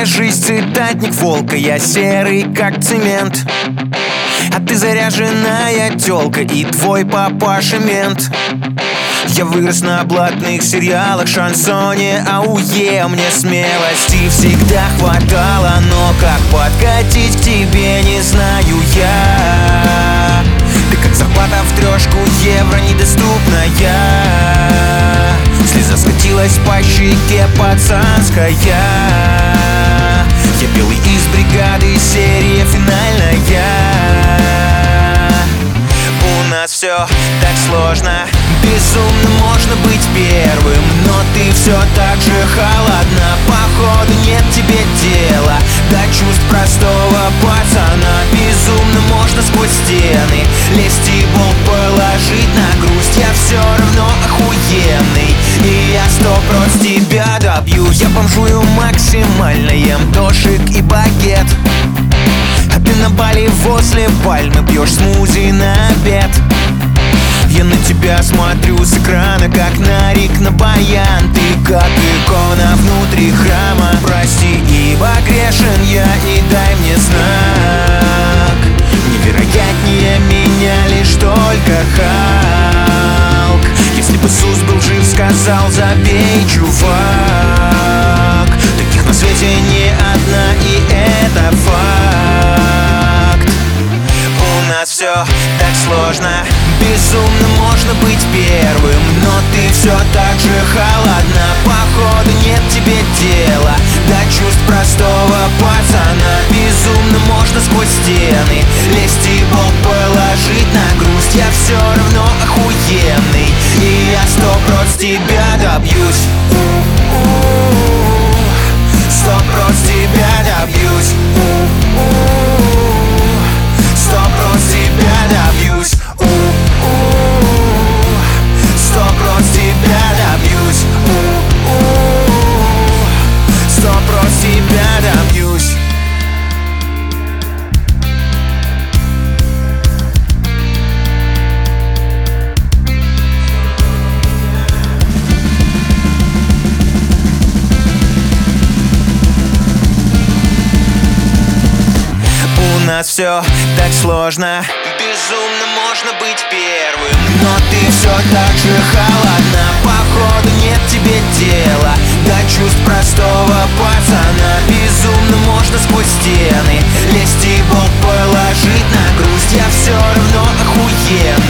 Моя жизнь цитатник волка, я серый как цемент. А ты заряженная тёлка и твой папаша мент. Я вырос на блатных сериалах, шансоне, ауе. Мне смелости всегда хватало, но как подкатить к тебе, не знаю я. Ты как зарплата в 3 евро недоступная. Слеза скатилась по щеке пацанская. Я белый из бригады, серия финальная. У нас все так сложно, безумно можно быть первым, но ты все так же холодна. Походу нет тебе дела до чувств простого пацана. Безумно можно сквозь стены лезть и болт положить на грусть. Я все равно охуенный, и я 100% тебя добьюсь. Я бомжую максимально, ем дошик и багет. А ты на Бали возле пальмы пьешь смузи на обед. Я на тебя смотрю с экрана, как на Рик на баян. Ты как икона внутри храма. Прости, ибо грешен я, и дай мне знак. Невероятнее меня лишь только Халк. Если бы Иисус был жив, сказал: забей, чувак. Таких на свете не одна, и это факт. У нас все так сложно, безумно можно быть первым, но ты все так же холодна. Походу нет тебе дела до чувств простого пацана. Безумно можно сквозь стены лезть и болт положить на грусть. Я все равно охуенный, и я 100% тебя добьюсь. 100% тебя добьюсь. 100% тебя добьюсь. 100% тебя добьюсь. 100% тебя добьюсь. У нас все так сложно, безумно можно быть первым, но ты все так же холодна. Походу нет тебе дела до чувств простого пацана. Безумно можно сквозь стены лезть и болт положить на грусть. Я все равно охуенный,